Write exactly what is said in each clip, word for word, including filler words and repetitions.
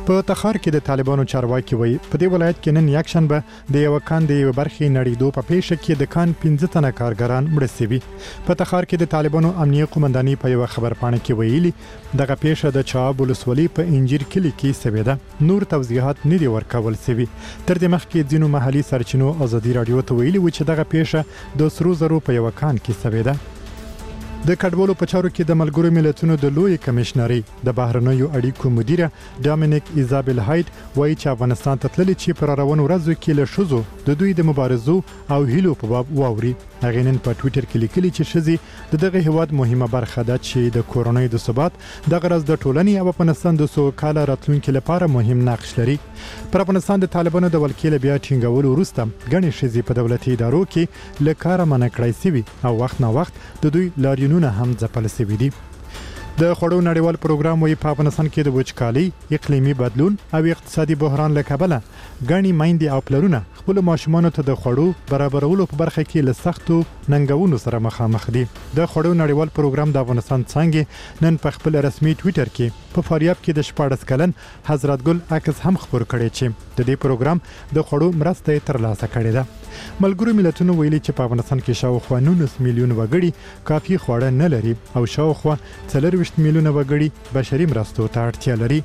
په تخار کې د طالبانو چارواکي وایي په دې ولایت کې نن یک شنبه د یو کان د یو برخې نړیدو په پیښه کې د کان پنځه تنه کارګران مړه شوي. په تخار کې د طالبانو امنیه قومنداني په یو خبرپاڼه کې ویلي دغه پیښه د چاب ولسوالۍ په انجیر کلی کې شوې ده. نور توضیحات نه دي ورکول شوي. تر دې مخکې ځینو محلي سرچینو ازادي رادیو ته ویلي و چې دغه پیښه د سرو زرو په یو کان کې شوې ده. د کډوالو په چارو کې د ملګرو ملتونو د لوی کمشنري د بهرنیو اړیکو مدیره ډامینیک ایزابل هایټ وایي چې افغانستان ته تللي چې پر روانو ورځو کې له شذو د دوی د مبارزو او هیلو په باب واوري. هغه نن په ټوئیټر کې لیکلي چې شذي د دغه هیواد مهمه برخه ده چې د کورونای د ثبات د غرض د ټولنې او افغانستان د سوکاله راتلونکو لپاره مهم نقش لري. پر افغانستان د طالبانو د ولکې بیا ټینګولو وروسته غني شذي په دولتي ادارو کې له کار منع کړی سوي او وخت نه وخت د دوی لاریونونه هم ځپل سوي دي. د خړو نړیوال پروګرام وی په افغانستان کې د وچکالي، اقلیمي بدلون او اقتصادي بحران له کبله غني مایندې او پلرونه خپل ماشومانو ته د خړو برابرولو په برخه کې له سختو ننګونو سره مخامخ دي. د خړو نړیوال پروګرام د افغانستان څنګه نن په خپل رسمي ټوئیټر کې په فاریاب کې د شپاړس کلن حضرت ګل عکس هم خبر کړی چې د دې پروګرام د خړو مرسته ترلاسه کړې ده. ملګرو ملتونو ویلي چې په افغانستان کې شاوخوا نولس میلیون وګړي کافي خواړه نه لري او شاوخوا څلرویشت میلیونه وګړي بشري مرستو ته اړتیا لري.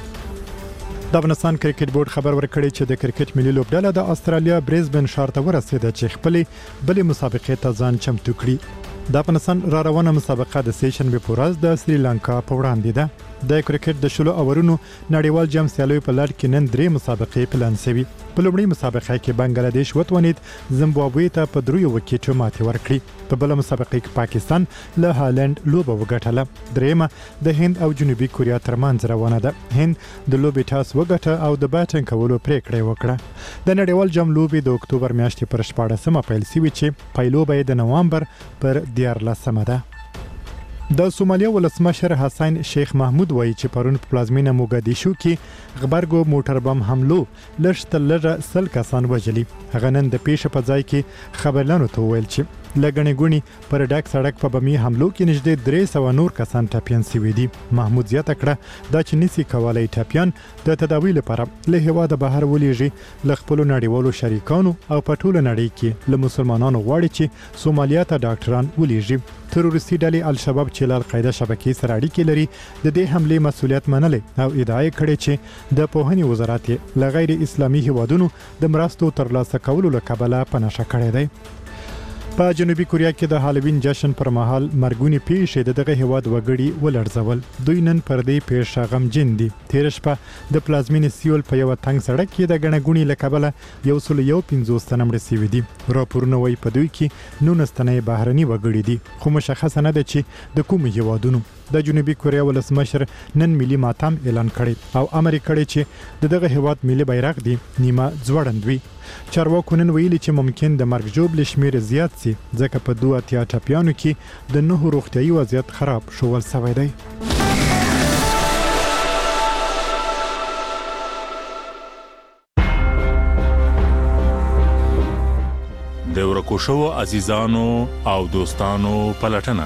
د افغانستان کرکټ بورډ خبر ورکړی چې د کرکټ ملي لوبډله د استرالیا بریزبن ښار ته ورسېده چې خپلې بلې مسابقې ته ځان چمتو کړي. د افغانستان را روانه مسابقه د سیشن به پورز د سریلانکا په وړاندې ده. د کرکټ د شلو اورونو نړیوال جام سیالیو په لړ کې نن درې مسابقې پلان شوي. په لومړۍ مسابقه کې بنگلاديش وتوانید زیمبابوې ته په دریو وکټو ماتې ورکړي. په بل مسابقه کې پاکستان له هالند لوبه وګټله. دریمه د هند او جنوبي کوریا ترمنځ روانه ده. هند د لوبې ټاس وګټه او د بیټینګ کولو پریکړه وکړه. د نړیوال جام لوبې د اکتوبر میاشتې پر شپاړسمه پیل شوې چې پایلو به د نوامبر پر دیارلسمه ده. د سومالیا ولسمشر حسین شیخ محمود وایي چې پرون په پلازمینه موګادیشو کې غبرګو موټر بم حملو لږ لږه سل کسان وژلي. هغه نن د پیښې په ځای کې خبرلانو ته ویل چې لګنې غونی پر ډاک سړک په بمي حملو کې نږدې درې سوه نور کسان ټاپیان شوي دي. محمود زیاته کړه دا چې نسی کولای ټاپیان د تداوی لپاره له هواده بهر ولېږي. له خپل نړیوالو شریکانو او په ټوله نړۍ کې له مسلمانانو غواړي چې سومالیا ته ډاکټران ولېږي. تروریستي ډلې الشباب چې له القاعده شبکې سره اړیکې لري د دې حملې مسؤلیت منلې او ادعا کړې چې د پوهنې وزارت له غیر اسلامي هیوادونو د مرستو ترلاسه کولو لپاره په نشه کړی دی. په جنوبي کوریا کې د هالووین جشن پر مهال مرګونی پیښې د دغه هیواد وګړي ولړزول. دوی نن پر دې پیښه غمجن دي. تیر شپه د پلازمینې سیول په یو تنګ سړک کې د غنګونی لکبله یو سل یو پنځوس تنه مړه شوي دي. راپورونه وایي په دوی کې نولس تنه بهرني وګړي دي خو مشخصه نه ده چې د کوم هیوادونو. د جنوبي کوریا ولسمشر نن ملي ماتم اعلان کړی او امر کړی چې دغه هیواد ملي بیرغ دی نیمه ځوړند وي. چارواکو نن ویلي چې ممکن د مرګ ژوبل شمیر زیات سي ځکه په دوه اتیا ټاپیانو کې د نهو روغتیايي وضعیت خراب شول سوی دی. د ورکو شوو عزیزانو او دوستانو پلټنه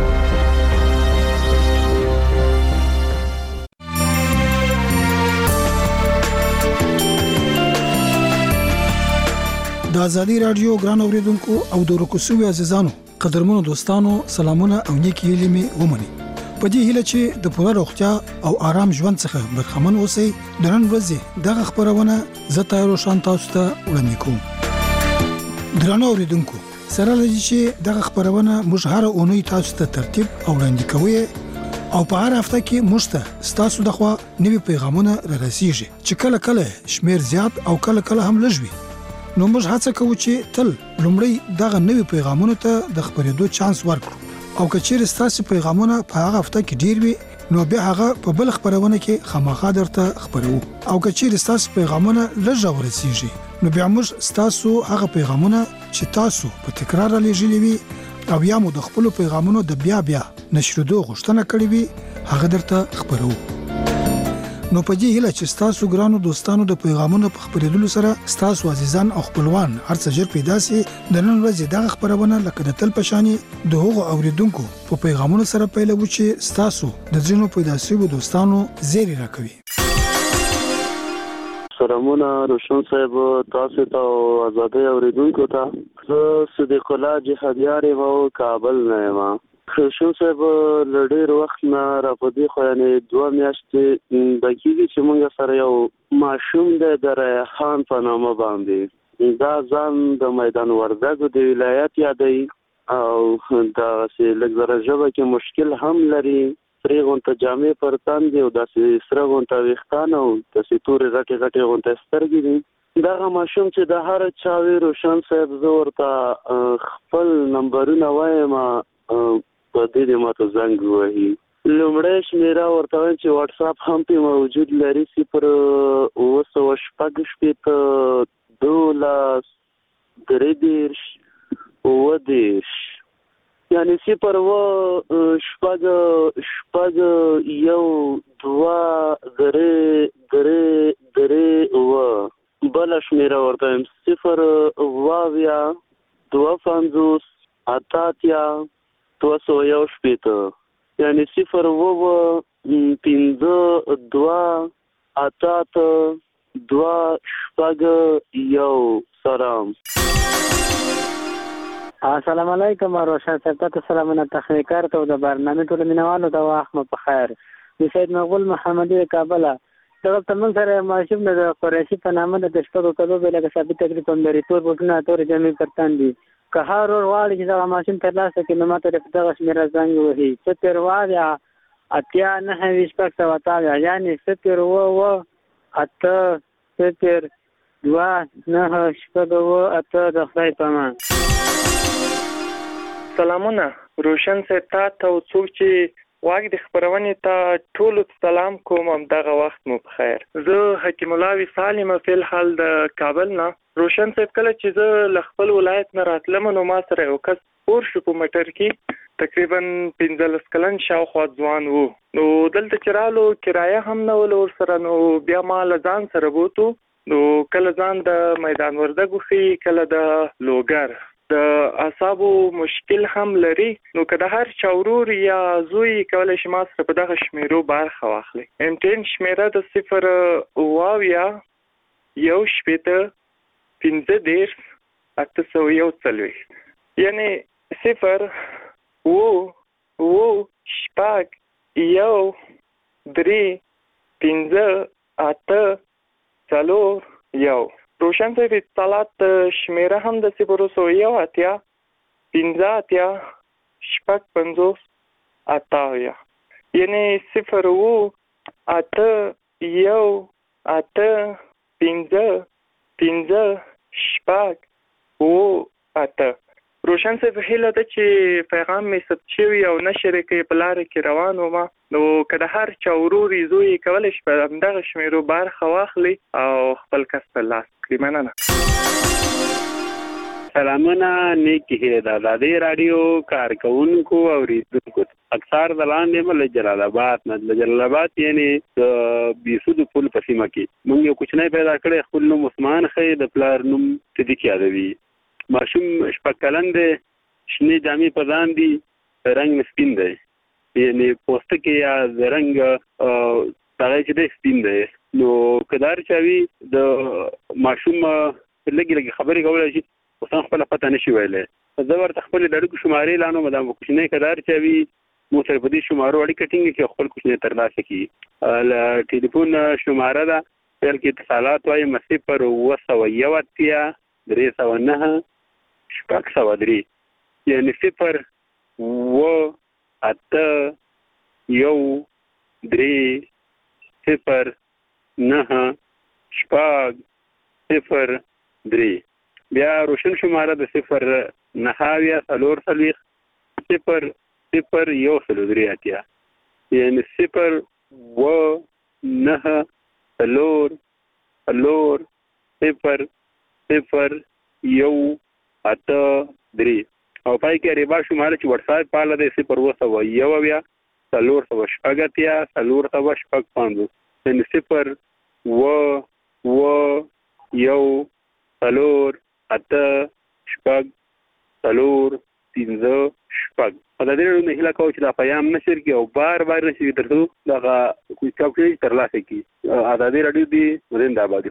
د ازادي رادیو ګران اوریدونکو او د ورکو شوو عزیزانو قدرمنو دوستانو سلامونه او نیکی هیلې مې ومني. په دې هیله چې د پوره روغتیا او آرام ژوند څخه برخمن اوسئ. د نن ورځې دغه خبرونه زه تاسو شان تاسو ته وړاندې کوم. درنو اوریدونکو سره لږ چې دغه خبرونه موږ هر اونۍ تاسو ته ترتیب او وړاندې کوو او په هر هفته کې موږ ته تاسو دغه نوي پیغامونه را رسیږي چې کله کله شمیر زیات او کله کله هم لږ وي. نو موږ هڅه کوو چې تل لومړی دغه نوي پیغامونو ته د خبرېدو چانس ورکړو او که چیرې ستاسو پیغامونه په هغه هفته کې ډیر وي نو بیا هغه په بل خبرونه کې خامخا درته خبرو او که چیرې ستاسو پیغامونه لږ ورسیږي نو بیا موږ ستاسو هغه پیغامونه چې تاسو په تکرار لېږلي وي او یا مو د خپل پیغامونو د بیا بیا نشریدو غوښتنه کړې وي هغه درته خبرو. نو په دې هیله چې تاسو ګرانو دوستانو د پیغامونو په خبرېدلو سره تاسو عزیزان او خپلوان هرڅه ژر پیدا سي. د نن ورځې دغه خبرونه لکه د تل پشاني د هغو اوریدونکو په پیغامونو سره پیلوي چې تاسو د ځینو پیدا سوي دوستانو زیری راکوي. سلامونه روشن صاحب، تاسو ته او آزادۍ اوریدونکو ته. زه صدیق الله جهادیار یم او کابل نه یم. روشن صاحب له ډېر وخت نه راپدې خو یعنې دوه میاشتې د کېږي چې موږ سره یو ماشوم دی د ریحان په نامه باندې. دا ځان د میدان وردګو د ولایت یادوي او داسې لږ زره ژبه کې مشکل هم لري. سرې غونته جامې پر تن دي او داسې سره غونته ویښتان او داسې تورې غټې غټې غونته سترګې دي. دغه ماشوم چې د هر چا وي روشن صاحب، زه ورته خپل نمبرونه وایم په دې دې ماته زنګ ووهي. لومړی شمېره ورته وایم چې واټساپ هم پې موجود لري، صفر اوه سوه شپږ شپېته دولس درې دېرش اوه دېرش، یعنی صفر اوه شپږ شپږ یو دوه درې درې درې اوه. بله شمېره ورته وایم صفر اوه اویا دوه پنځوس اته اتیا دوه سوه یو شپېته، یعنی صفر اوه پنځه دوه اته اته دوه شپږ یو. سلام. السلام علیکم روشن صاحب، تاسو سلامونه تخنیکار ته د برنامه ټول مینوالو ته وخت مو په خیر. د سید مغول محمدي کابل دغه تمن سره ماشوم د قریشي په نامه د شپږو کلو بلګه ثابت تکلیف هم لري. تور بوټونه تورې جامې پر تن دي. که هر ور واړي چې دغه ماشوم ترلاسه کړي نو ماته دغه شمېره زنګ وهي صفر اوه اتیا نهه ویشت شپږ سوه اته اویا، یعنې صفر اوه اوه اته صفر دوه نهه شپږ اوه اته. د خدای په امان. سلامونه روشن صاحب، تا ته او څوک چې واګ د خبرونې ته ټولو سلام کوم. هم دغه وخت مو په خیر. زه حکیم الله وصال یم فی الحال د کابل نه. روشن صاحب، کله چې زه له خپل ولایت نه راتلم نو ما سره یو کس پور شو په موټر کې، تقریبا پنځلس کلن شاوخوا ځوان و. نو دلته چې رالو کرایه هم نه ول ورسره، نو بیا ما له ځان سره بوتو. نو کله ځان د میدان وردګو ښي، کله د لوګر. د اعصابو مشکل هم لري، نو که د هر چا ورور یا زوی کولی شي ما سره په دغه شمېرو برخه واخلي. امټین شمېره د صفر اوه اویا یو شپېته پنځه دېرش اته سوه یو څلوېښت، یعنې صفر اوه اوه شپږ یو درې پنځه اته څلور یو. روشن صاحب، اتصالات شمیره هم د صفر سوه یو اتیا پنځه اتیا شپږ پنځوس اته اویا، یعنی صفر اوه اته یو اته پنځه پنځه شپږ اوه اته. روشن صاحب، هیله ده چې پیغام مې ثبت شوی او نشر کې په لاره کې روان وم، نو که د هر چا ورور زوی کولی شي په همدغه شمیرو برخه واخلي او خپل کس ترلاسه کړي. مننه. سلامونه، نیکی هیله د ازادۍ راډیو کارکوونکو او اوریدونکو. اکثر د لاندې م له جلال آباد نه. له جلال آباد یعنې د بیسودو پل په سیمه کې موږ یو کوچنی پیدا کړی، خپل نوم عثمان ښیي، د پلار نوم صدیق یادوي. ماشوم شپږ کلن دی، شنې جامې په ځان دي، رنګ سپین دی، یعنې پوستکی یا رنګ هغه چې دی سپین دی. نو که د هر چا وي د ماشوم لږې لږې خبرې کولی شي، اوس هم خپله پته نه شي ویلی. زه ورته خپلې د اړیکو شمارې لانم، دا کوچنی که د هر چا وي مو سره په دې شمارو اړیکه ټینګه کړي او خپل کوچنی ترلاسه کړي. له ټلیفون شماره ده پیل کې اتصالات وایم صفر اوه سوه یو اتیا درې سوه نهه شپږ سوه درې، یعنې صفر اوه اته یو درې صفر نهه شپږ صفر درې. بیا روشن شماره د صفر نهه اویا څلور څلوېښت صفر صفر یو څلور درې اتیا، یعنې صفر اوه نهه څلور څلور صفر صفر یو اته درې. او پای کې ربا شماره چې وټساپ پاله دی صفر اوه سوه یو اویا څلور سوه شپږ اتیا څلور سوه شپږ پنځوس، یعنې صفر اوه اوه یو څلور اته شپږ څلور پنځه شپږ په دې ډول نه هله کوم چې دا پیغام نشر کې او بار بار نشي ترڅو دا کوم ترلاسه کی ازادي رادیو دی زنده باد.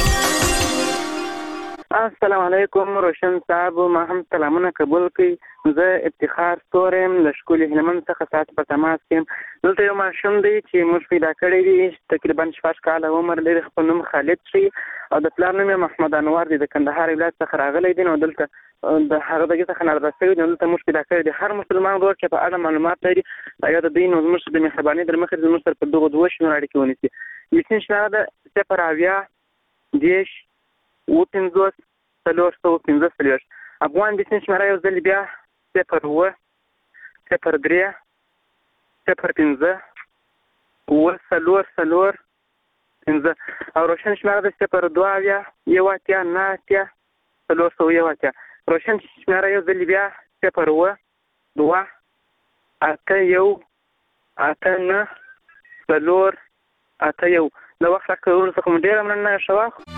السلام علیکم روشن صاحب، ما هم سلامونه قبول کړئ. زه افتخار ستورم له ښکلي هلمند څخه ستاسو په تماس کې یم. دلته یو ماشوم دی چې موږ پیدا کړی دی، تقریبا شپږ کاله عمر لري. خپل نوم خالد شي او د پلار نوم یې محمد انور دی. د کندهار ولایت څخه راغلی دی. نو دلته د هغه دغه څخه نارده شوی دی. دلته موږ پیدا کړی دی. هر مسلمان ورور چې په اړه معلومات لري یا د دین او زموږ د مهربانۍ در مخې زموږ سره په دغو دوه شنو اړیکې ونیسي. لیسین شمېره ده صفر اویا دېرش اووه پنځوس څلور سوه پنځه څلوېښت. افغان لیسین شمېره یو ځل بیا صفر اووه صفر درې صفر پنځه اووه څلور څلور پنځه او روشن شمېره ده صفر دوه اویا یو اتیا نهه اتیا څلور سوه یو اتیا. روشن شمېره یو ځل بیا صفر اووه دوه اته یو اته نهه څلور اته یو. د وخت راکړلو څخه مو ډېره مننه. ښه وخت.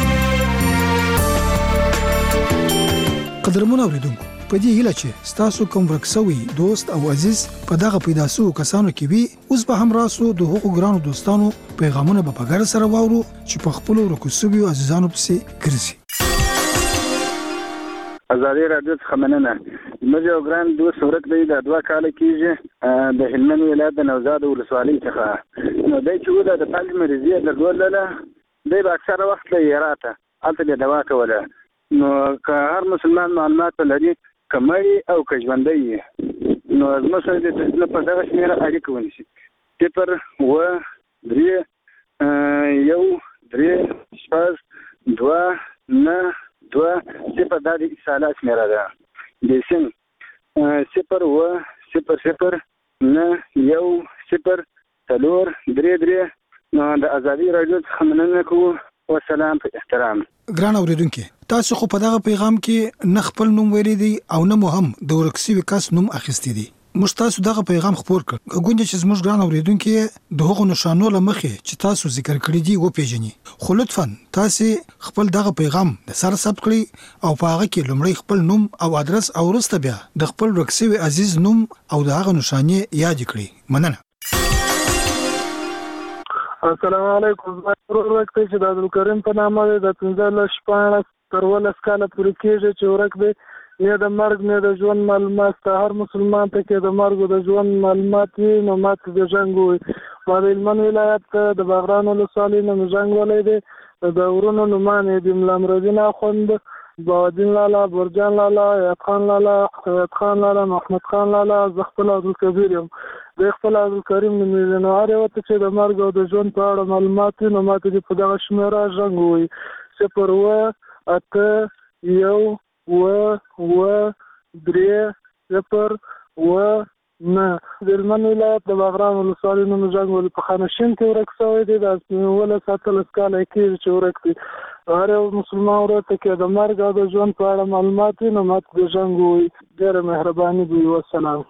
قدرمن اوریدونکو، په دې هیله چې ستاسو کوم ورک شوی دوست او عزیز په دغه پیدا شوو کسانو کې وي، اوس به هم راسو د هغو ګرانو دوستانو پیغامونه به په ګډه سره واورو چې په خپلو ورکو شویو عزیزانو پسې ګرځي. ازادي رادیو څخه مننه. زموږ یو ګران دوست ورک دی، د دوه کاله کېږي، د هلمند ولایت د نوزاد ولسوالۍ څخه. نو دی چې و د پلج مریضي درلودله، دی به اکثره وخت له هراته هلته به دوا کوله. نو که هر مسلمان معلومات لري که مړی او که ژوندی یې، نو زموږ سره د په دغه شمېره اړیکه ونیسي. صفر اووه درې یو درې شپږ دوه نهه دوه صفر. دا د اتصالات شمېره ده. لیسین صفر اووه صفر صفر نهه یو صفر څلور درې درې. نو د ازادي رادیو څخه مننه کوو. والسلام په احترام. ګران اوریدونکو، تاسو خو په دغه پیغام کې نه خپل نوم ویلي دی او نه مو هم د ورک شوي کس نوم اخیستی دی. موږ تاسو دغه پیغام خپور کړ. ګوندې چې زموږ ګران اوریدونکو د هغو نشانو له مخې چې تاسو ذکر کړی دي وپېژني. خو لطفا تاسو خپل دغه پیغام د سره ثبت کړئ او په هغه کې لومړی خپل نوم او ادرس او وروسته بیا د خپل ورک شوي عزیز نوم او د هغه نشانې یاد کړئ. مننه. السلام علیکم. زما ورور ورک دی چې د عبدالکریم په نامه دی. د پنځلس شپاړس تر اوولس کاله پورې کېږي چې ورک دی. نه د مرګ نه د ژوند معلومات ته هر مسلمان ته کې د مرګ او د ژوند معلومات وي، نو ماته د جنګ وي. ما د هلمند ولایت د باغران ولسوالۍ نه مې جنګ ولی دی. د ورونو نومان یې د ملا نورالدین اخوند، بهاءالدین لالا، برجان لالا، ایاد خان لالا، ایاد خان لالا، محمد خان لالا. زه خپل عبدالکبیر یم. د خپل عبدالکریم نوم یې نو هر یو ته چې د مرګ او د ژوند په اړه معلومات وي، نو ماته دې په دغه شمېره جنګ ووایي. صفر اووه اته یو اووه اووه درې صفر اووه نهه. د هلمند ولایت د باغران ولسوالۍ نوم جنګ ولي په خانشین کې ورک شوی دی. د اوولس اتلس کاله کېږي چې ورک دی. هر یو مسلمان ورور ته کې د مرګ او د ژوند په اړه معلومات وي، نو ماته دې جنګ ووایي. ډېره مهرباني به وي. والسلام.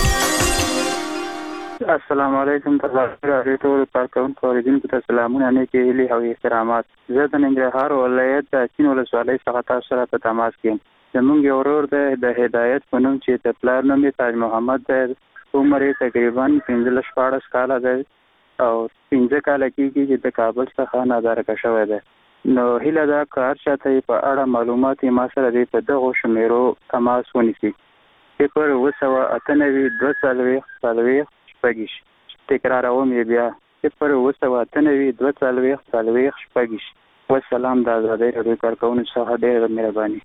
السلام علیکم. تاسو راځي ټول کارکونکو اوریدونکو ته سلامونه، نیکې هیلې او احترامات. زه د ننګرهار ولایت د اچین ولسوالۍ څخه تاسو سره په تماس کې یم. زموږ یو ورور دی د هدایت په نوم چې د پلار نوم یې تاج محمد دی. عمر یې تقریبا پنځلس شپاړس کاله دی او پنځه کاله کېږي چې د کابل څخه نادارکه شوی دی. نو هیله ده که هر چا ته یې په اړه معلومات یې ما سره دی په دغو شمېرو تماس ونیسي. صفر اووه سوه اته نوي دوه څلوېښت څلوېښت شپږ. تکراروم یې بیا صفر اووه سوه اته نوي دوه څلوېښت څلوېښت شپږ. والسلام. د ازادۍ راډیو کارکوونکو څخه ډېره مهرباني.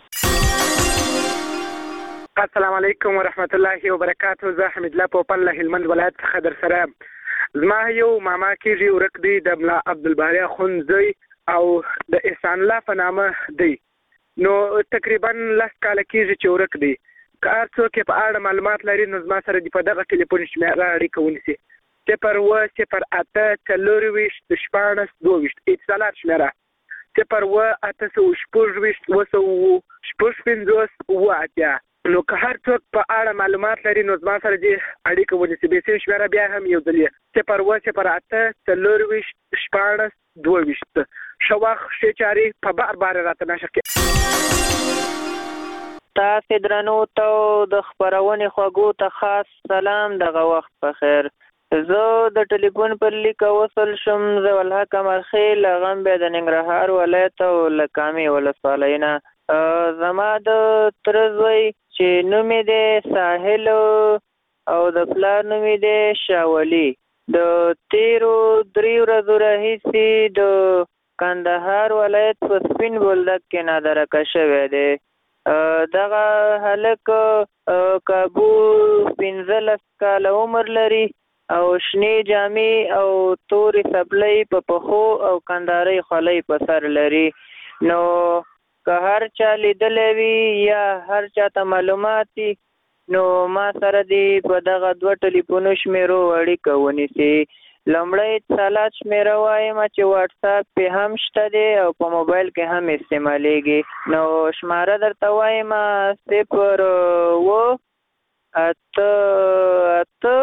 السلام علیکم ورحمت الله وبرکاته. زه حمید الله پوپل له هلمند ولایت څخه در سره. زما یو ماما کېږي ورک دی، د ملا عبدالباري اخوند زوی او د احسان الله په نامه دی. نو تقریبا لس کاله کېږي چې ورک دی. که هر څوک په اړه معلومات لري نو زما سره د په دغه ټلیفون شمېره اړیکه ونیسي. صفر اووه صفر اته څلورویشت شپاړس دوه ویشت. اتصالات شمېره صفر اووه اته سوه شپږ ویشت اووه سوه شپږ پنځوس اووه اتیا. نو که هر څوک په اړه معلومات لري نو زما سره دې اړیکه ونیسي. بیسین شمېره بیا هم یو ځل صفر اووه صفر اته څلورویشت شپاړس دوه ویشت. ښه وخت ښې چارې په بار بار راته نشر کړي. تاسې درنو ته د خپرونې خوږو ته خاص سلام. دغه وخت په خیر. زه د ټلیفون پر لیک وصل شم. زه والحق مرخیل غم بیا د ننګرهار ولایت او له کامې ولسوالۍ نه. زما د تره زوی چې نوم یې دی ساحل او د پلار نوم یې دی شاولي، د تیرو درې ورځو راهیسې د کندهار ولایت په سپین بولدک کې نادرکه شوی دی. دغه هلک کابو پنځلس کاله عمر لري او شنې جامې او تورې سپلۍ په پښو او کندارۍ خولۍ په سر لري. نو که هر چا لیدلی وي یا هر چا ته معلومات دي نو ما سره دې په دغه دوه ټلیفونو شمیرو اړیکه ونیسي. لومړی اتصالات شمیره وایم چې واټساپ پې هم شته دی او په موبایل کې هم استعمالیږي. نو شماره درته وایم صفر اوه اته اته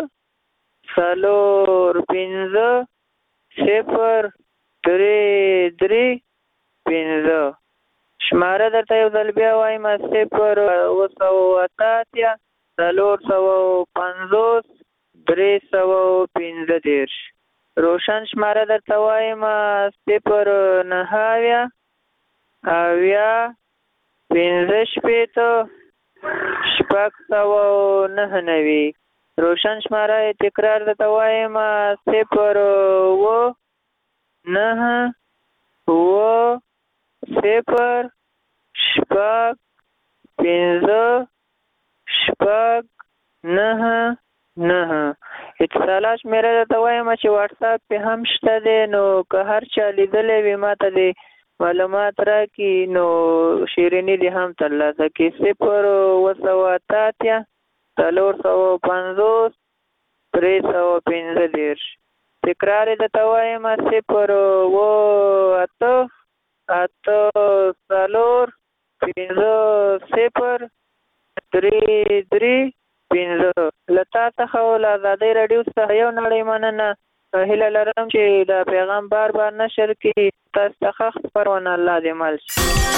څلور پنځه صفر درې درې پنځه. شماره درته یو ځل بیا وایم صفر اوه سوه اته اتیا څلور سوه پنځوس درې سوه پنځه دېرش. روشن شماره درته وایم صفر نهه اویا اویا پنځه شپېته شپږ سوه نهه نوي. روشن شماره تکرار درته وایم صفر اوه نهه اوه صفر شپږ پنځه شپږ نهه نهه. اتصالات شمیره درته وایم چې واټساپ پې هم شته دی. نو که هر چا لیدلی وي ما ته دې معلومات راکړي نو شیریني دې هم ترلاسه کړي. صفر اوه سوه اته اتیا څلور سوه پنځوس درې سوه پنځه دېرش. تکرار یې درته وایم صفر اوه اته اته څلور پنځه صفر درې درې پنځه. له تا څخه او له ازادۍ راډیو څخه یو نړۍ مننه. هیله لرم چې دا پیغام بار بار نشر کړي. تاسو ته ښه خپرونه الله دې مل شي.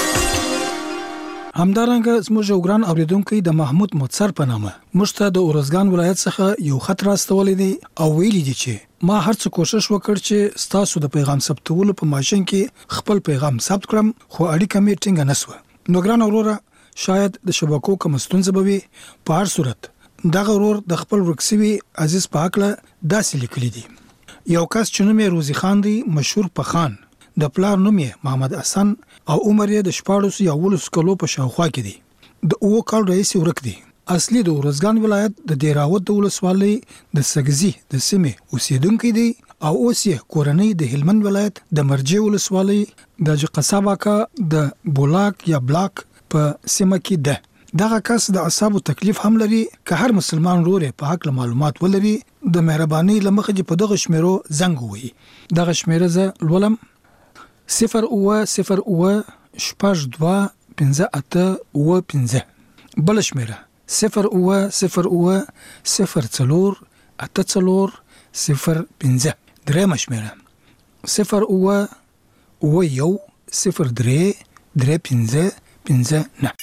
همدارنګه زموږ یو ګران اوریدونکی د محمود متصر په نامه موږ ته د اورزګان ولایت څخه یو خط راستولی دی او ویلي دي چې ما هر څه کوشش وکړ چې ستاسو د پیغام ثبتولو په ماشین کې خپل پیغام ثبت کړم خو اړیکه مې ټینګه نه سوه. نو ګران اوروره شاید د شبکو کوم ستونزه به وي. په هر صورت دغه ورور د خپل ورک سوي عزیز په هکله داسې لیکلي دي. یو کس چې نوم یې روزي خان دی، مشهور پخان، د پلار نوم یې محمد حسن او عمر یې د شپاړسو یا اوولسو کلو په شاوخوا کې دی. د اوو کال راهیسې ورک دی. اصلي د ورزګان ولایت د دیراوت د ولسوالۍ د سګزي د سیمې اوسیدونکی دی او اوس یې کورنۍ د هلمند ولایت د مرجې ولسوالۍ د قصاباکا د بولاک یا بلاک په سیمه کې ده. دغه کس د اعصابو تکلیف هم لري. که هر مسلمان ورور په حق معلومات ولري د مهرباني لمخه په دغه شمیرو زنګ ووهي. دغه شمیره زه لولم صفر اوه صفر اوه شپږ دوه پنځه اته اوه پنځه. بل شمیره صفر اوه صفر اوه صفر څلور اته څلور صفر پنځه. درېیمه شمیره صفر اوه اوه یو صفر درې درې پنځه پنځه نه.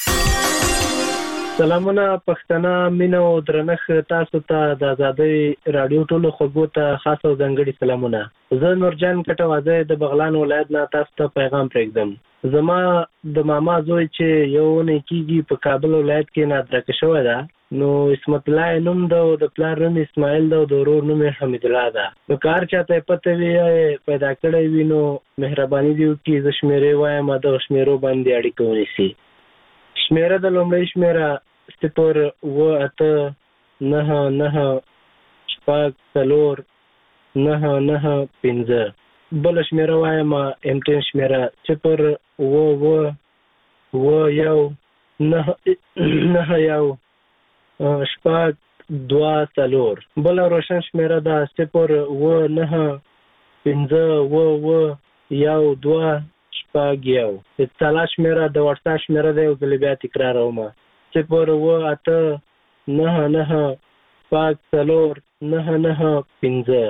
سلامونه پښتنه مینه او درنښت تاسو ته د آزادۍ راډیو ټولو خوږو ته خاص او ځانګړي سلامونه. زه نورجان کټوازی د بغلان ولایت نه تاسو ته پیغام پرېږدم. زما د ماما زوی چې یو اونۍ کېږي په کابل ولایت کې نادرکه شوی ده. نو اسمت الله نوم ده او د پلار نوم اسماعیل ده او د ورور نوم حمید الله ده. نو که هر چاته یې پته وي پیدا کړی وي نو مهرباني دې وکړي زه شمېرې وایم دغه شمېرو باندې اړیکه ونیسي. شمېره د لومړۍ شمېره صفر اوه اته نهه نهه شپږ څلور نهه نهه پنځه. بله شمېره وایم امټین شمېره صفر اوه اوه اوه یو نهه نهه یو شپږ دوه څلور. بله روشن شمېره ده صفر اوه نهه پنځه اوه اوه یو دوه شپږ یو. اتصالات شمېره د واټساپ شمېره ده یو ځل بیا تکراروم صفر اوه اته نهه نهه شپږ څلور نهه نهه پنځه.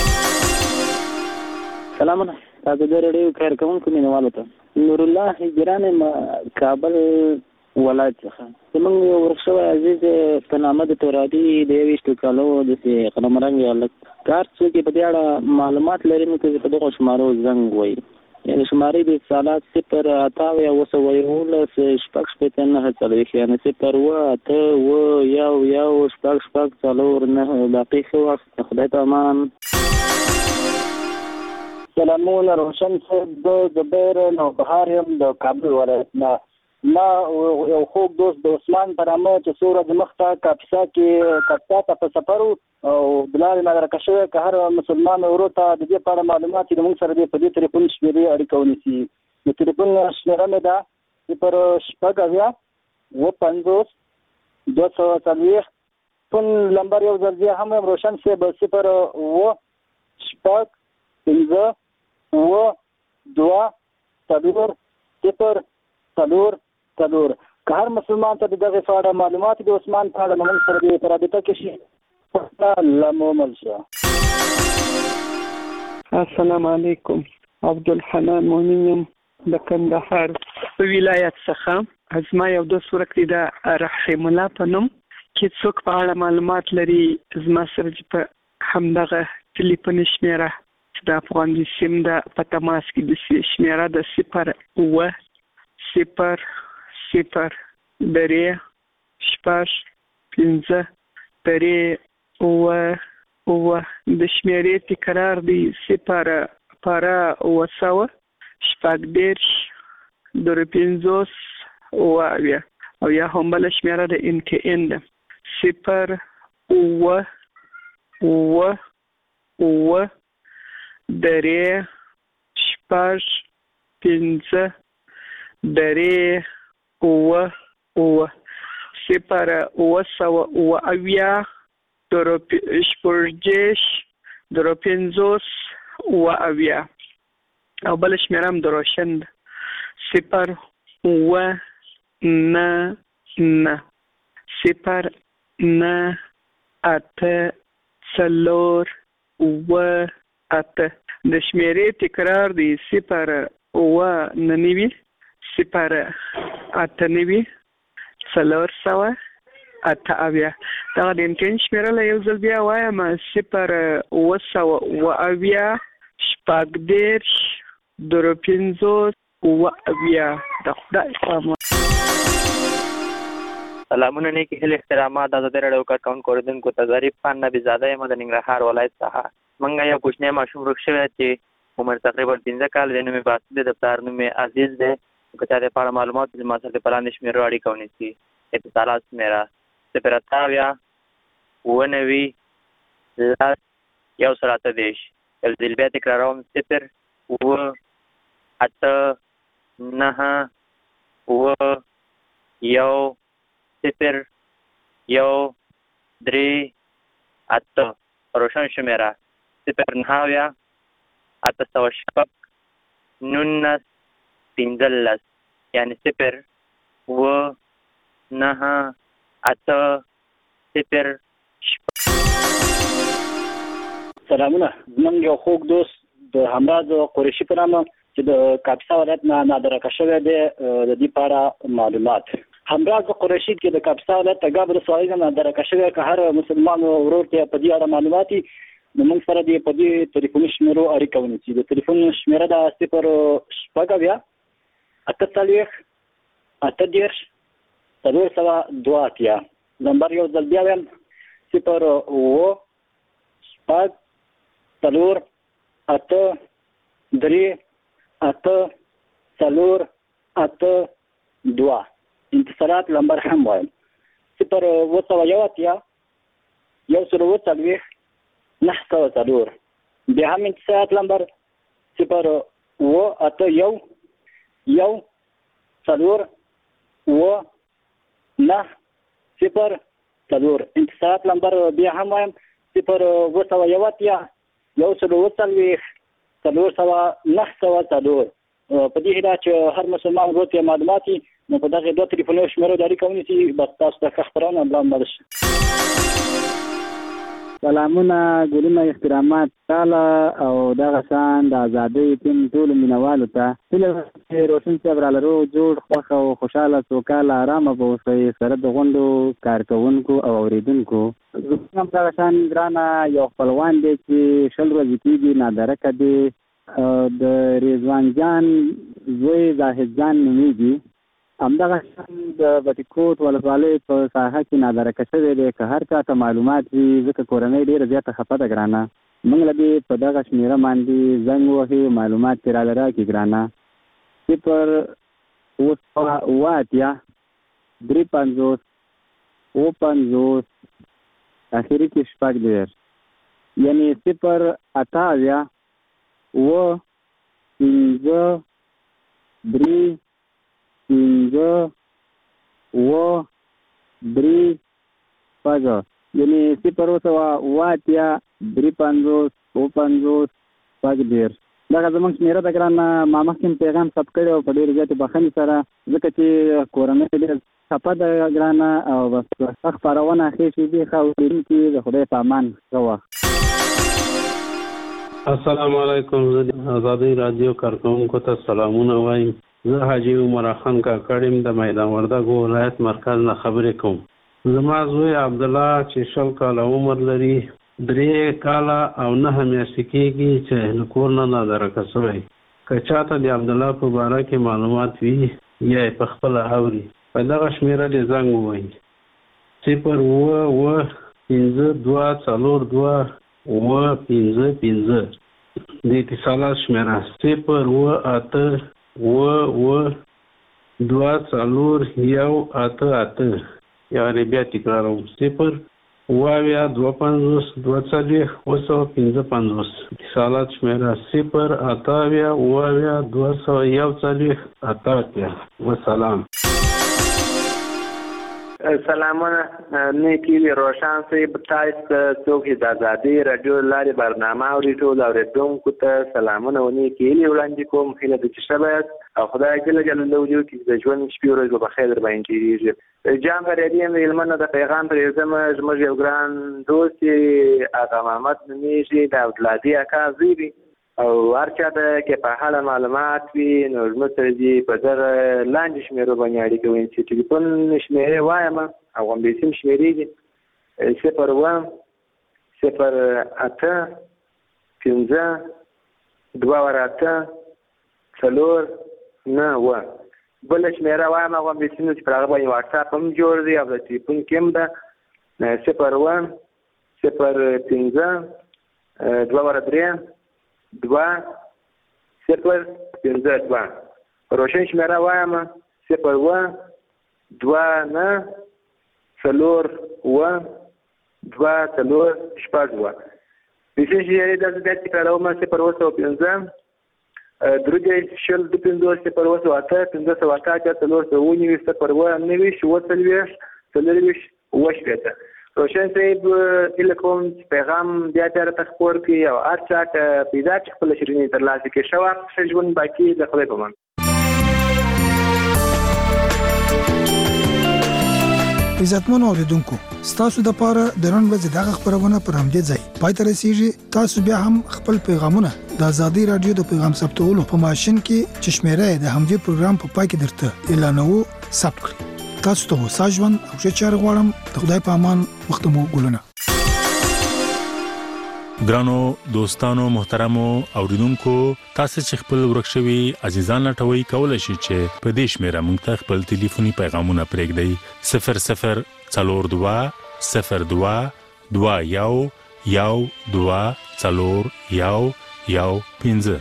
سلامونه تاسو د ریډیو کار کوونکو مینوالو ته. نور الله هجران کابل ولایت څخه زموږ یو ورکشوی عزیز په نامه د تورادي د یویشتو کالو داسې قلمرنګ هلک کار څوک یې په دې اړه معلومات لري نو که په دغو شمارو زنګ وایي یعنې شمارې د اتصالات صفر اته اویا اوه سوه یولس شپږ شپېته نهه څلوېښت یعنې صفر اوه اته اوه یو یو شپږ شپږ څلور نهه باقي ښه وخت خدای ته امان. سلامونه روشن صاحب، د زبیر نوبهار یم د کابل ولایت نه. ما یو خوږ دوست د عثمان په نامه چې څو ورځې مخته کاپیسا کې کاپیسا ته په سفر و او د لارې نادرکه شوی که هر مسلمان ورور ته د دې په اړه معلومات چې زموږ سره دې په دې تلیفون شمېرې اړیکه ونیسي. د تلیفون شمېره مې ده صفر شپږ اویا اوه پنځوس دوه سوه څلوېښت. فون نمبر یو ځل بیا هم یم روشن صاحب صفر اوه شپږ پنځه اوه دوه څلور صفر څلور څلور. که هر مسلمان ته د دغې په اړه معلومات د عثمان په اړه موږ سره دې په رابطه کې شي لمومل شه. السلام علیکم، عبدالحنان مؤمن یم د کندهار په ولایت څخه. زما یو دوست ورک دی د رحیم الله په نوم چې څوک په اړه معلومات لري زما سره چې په همدغه تلیفون شمېره چې د افغان د سیم د په تماس کې د شمېره د صفر اوه صفر صفر درې شپږ پنځه درې اوه اوه د شمېرې تکرار دی صفر پاره اوه سوه شپږ دېرش درې پنځوس اوه اویا او یا هم بله شمېره د ام کې ان ده صفر اوه اوه اوه درې شپږ پنځه درې اوه اوه صفر اوه سوه اوه اویا درې شپږ دېرش درې پنځوس اوه اویا او بله شمېره هم د روشن ده صفر اوه نه نه صفر نه اته څلور اوه اته. د شمېرې تکرار دی صفر اوه نه نوي صفر اته نوي څلور سوه اته اویا. دغه د امکان شمېره له یو ځل بیا وایم صفر اوه سوه اوه اویا شپږ دېرش درې پنځوس اوه اویا. د خدای په امان. سلامونه، نیکی هیلې احترامات. د ازادۍ راډیو کارکوونکو اورېدونکو ته ظریف خان نبي زاده یم د ننګرهار ولایت څخه. موږ یو کوچنی ماشوم ورک شوی چې عمر تقریبا پنځه کال دی. نوم یې باسط دی، د پلار نوم یې عزیز دی. که چا د په اړه معلومات زما سره د په لاندې شمېرو اړیکه ونیسي. اتصالات شمېره صفر اته اویا اوه نوي لس یو سل اته دېرش. یو ځل بیا تکراروم صفر اوه اته نهه اوه یو صفر یو درې اته. روشن شمېره صفر نهه اویا اته سوه شپږ نولس پنځلس یعنې صفر اوه نهه اته صفر شپږ. سلامونه، زموږ یو خوږ دوست د همراز قریشي په نامه چې د کاپیسا ولایت نه نادرکه شوی دی د دې په اړه معلومات. همراز قریشي چې د کاپیسا ولایت تګاب ولسوالۍ نه نادرکه شوی که هر مسلمان ورور ته په دې اړه معلومات وي نو موږ سره دې په دې تلیفوني شمېرو اړیکه ونیسي. د تلیفون شمېره ده صفر شپږ اویا اته څلوېښت اته دېرش څلور سوه دوه اتیا. نمبر یو ځل بیا وایم صفر اوه شپږ څلور اته درې اته څلور اته دوه. انتصالات نمبر هم وایم صفر اوه سوه یو اتیا یو سل اوه څلوېښت نهه سوه څلور. بیا هم انتصالات نمبر صفر اوه اته یو یو څلور اوه نهه صفر څلور. انتصالات نمبر بیا هم وایم صفر اوه سوه یو اتیا یو سل اوه څلوېښت څلور سوه نهه سوه څلور. په دې هیله چې هر مسلمان ورور ته معلومات وي نو په دغې دوه تلیفوني شمېرو د اړیکه ونیسي. بس تاسو ته ښه خپرونه ملا مل شي. سلامونه ګلونه احترامات تعالی او دغه شان د ازادۍ ټیم ټول مینوالو ته چې روشن صاحب را لرو جوړ خوښ او خوشاله سوکاله آرامه به اوسئ سره د غونډو کارکوونکو او اوریدونکو. زموږ هم دغه شان ګرانه یو خپلوان دی چې شل ورځې کېږي نادرکه دی د رضوان جان زوی زاهد جان نومیږي. همدغه شان د بټي کوټ ولسوالۍ په ساحه کې نادرکه شوی دی. که هر چا ته معلومات وي ځکه کورنۍ ډېره زیاته خفه ده ګرانه، موږ له دې په دغه شمېره باندې زنګ وهي معلومات ترې راله راکړي ګرانه. صفر اوه سوه اوه اتیا درې پنځوس اوه پنځوس اخري کې شپږ دېرش، یعنې صفر اته اویا اوه پنځه درې پنځه اوه درې شپږ، یعنې صفر اوه سوه اوه اتیا درې پنځوس اوه پنځوس شپږ دېرش. دغه زموږ شمېره ده ګرانه. ما مخکې هم پیغام ثبت کړی او په ډېرې زیاتې بښنې سره، ځکه چې کورنۍ ډېره خفه ده ګرانه او بس ښه خپرونه ښې شېبې ښه اورېدونکي د خدای په امان ښه وخت. السلام علیکم. زه د ازادۍ راډیو کارکوونکو ته سلامونه وایم. زه حاجي عمر خان کاکړ یم د میدان وردګو ولایت مرکز نه خبرې کوم. زما زوی عبدالله چې شل کاله عمر لري، درې کاله او نهه میاشتې کېږي چې له کور نه نادرکه شوی. که چاته د عبدالله په باره کې معلومات وي یا یې په خپله اوري په دغه شمېره دې زنګ ووهي. صفر اوه اوه پنځه دوه څلور دوه اوه پنځه پنځه د اتصالات شمېره صفر اوه اته اوه اوه دوه څلور یو اته اته، یعنې بیا تکراروم صفر اوه اویا دوه پنځوس دوه څلوېښت اوه سوه پنځه پنځوس. اتصالات شمېره صفر اته اویا اوه اویا دوه سوه یو څلوېښت اته اتیا. وسلام. سلامونه. نیکی روشن صاحب، تاسو څوک د ازادۍ راډیو لارې برنامه اوري ټول اورېدونکو ته سلامونه او نیکي وړاندې کوم. هیله ده چې ښه باید او خدای جل جلاله وجو کې د ژوند شپې ورځې په خیر در باندې تېرېږي. جان فریدي یم د هلمند نه د پیغام پرېږدم. زموږ یو ګران دوست چې اغا محمد نومیږي، د عبدالهادي اکا زوی دی او هر چا ته کې په حاله معلومات وي نو زموږ سره دې په دغه لاندې شمېرو باندې اړیکه ونیسي. چې ټلیفون شمېرې وایم او همدې سیم شمېرې دي صفر اوه صفر اته پنځه دوه ور اته څلور نه اوه. بله شمېره وایم هغه همدې سیم چې پر هغه باندې واټساپ هم جوړ دی او د ټلیفون کې هم ده صفر اوه صفر پنځه دوه ور درې دوه صفر پنځه دوه. روشن شمېره وایم صفر اوه دوه نه څلور اوه دوه څلور شپږ دوه. پیسې چې یې داسې بیا تکراروم صفر اوه سوه پنځه درې دېرش شل دوه پنځوس صفر اوه سوه اته پنځه سوه اته اتیا څلور سوه اووه نوي صفر اوه نوي اووه څلوېښت څلورویشت اووه شپېته. روشن صاحب هیله کوم چې پیغام بیا بیا راته خپور کړي او هر چا ته پیدا کړي خپله شیریني ترلاسه کړي. ښه وخت ښه ژوند باقي د خدای په امان. عزتمنو اوریدونکو، ستاسو د پاره د نن ورځې دغه خبرونه پر همدې ځای پای ته رسیږي. تاسو بیا هم خپل پیغامونه د ازادۍ راډیو د پیغام ثبتولو په ماشین کې چې شمېره د همدې پروګرام په پای کې درته اعلانوو ثبت کړئ. تاسو ته هوسا ژوند او ښه چارې غواړم. د خدای په امان. وخت مو ګلونه. ګرانو دوستانو محترمو اوریدونکو، تاسو چې خپل ورک شوي عزیزان لټوي کولای شئ چې په دې شمېره موږ ته خپل ټلیفوني پیغامونه پرېږدئ صفر صفر څلور دوه صفر دوه دوه یو یو دوه څلور یو یو پنځه.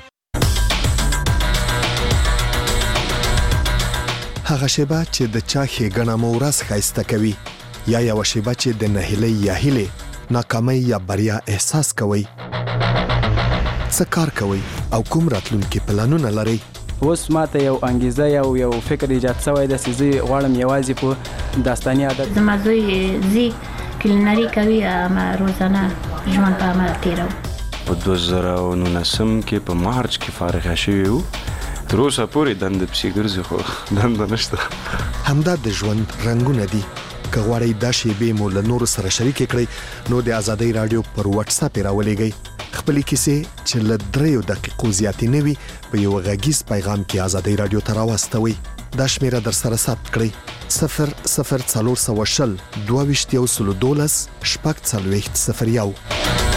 هغه شیبه چې د چا ښېګڼه مو ورځ ښایسته کوي، یا یوه شیبه چې د نهیلۍ یا هیلې ناکامۍ یا بریا احساس کوئ. څه کار کوئ او کوم راتلونکي پلانونه لرئ؟ اوس ماته یو انګیزه یو یو فکر ایجاد شوی دی چې زه غواړم یوازې په داستاني عادت زما زوی زی کلینري کوي اما روزانه ژوند په عمل تېروم. په دوه زره او نولسم کې په مارچ کې فارغه شوي وو. تر اوسه پورې دنده پسې ګرځي خو دنده نشته. همدا د ژوند رنګونه دي. که غواړئ دا شیبې مو له نورو سره شریکې کړئ نو د ازادۍ رادیو پر واتس اپ راولېږئ. خپلې کیسې چې له دریو دقیقو زیاتې نه وي په یو غږیز پیغام کې ازادۍ رادیو ته راواستوئ. دا شمیره در سره ثبت کړئ: صفر صفر څلور سوه شل دوه ویشت یو سلو دولس شپږ څلوېښت صفر یو.